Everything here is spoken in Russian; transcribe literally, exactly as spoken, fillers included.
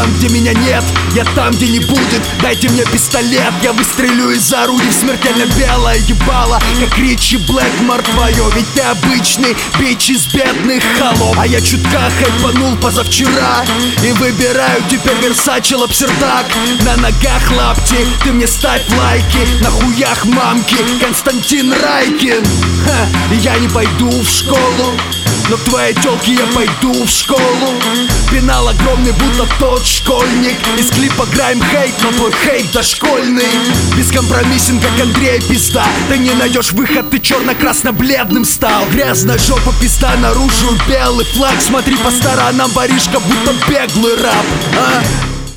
там, где меня нет, я там, где не будет. Дайте мне пистолет, я выстрелю из орудий в смертельно белое ебало, как Ричи Блэкмор твое. Ведь ты обычный бич из бедных холоп, а я чутка хайпанул позавчера и выбираю теперь Версаче лапсердак. На ногах лапти, ты мне ставь лайки, на хуях мамки Константин Райкин. Ха, я не пойду в школу, но к твоей тёлке я пойду в школу. Пенал огромный, будто тот школьник из клипа Грайм Хейт, но твой хейт дошкольный. Бескомпромиссен, как Андрей Пизда. Ты не найдешь выход, ты черно-красно-бледным стал. Грязная жопа, пизда наружу, белый флаг. Смотри по сторонам, воришка, будто беглый раб, а?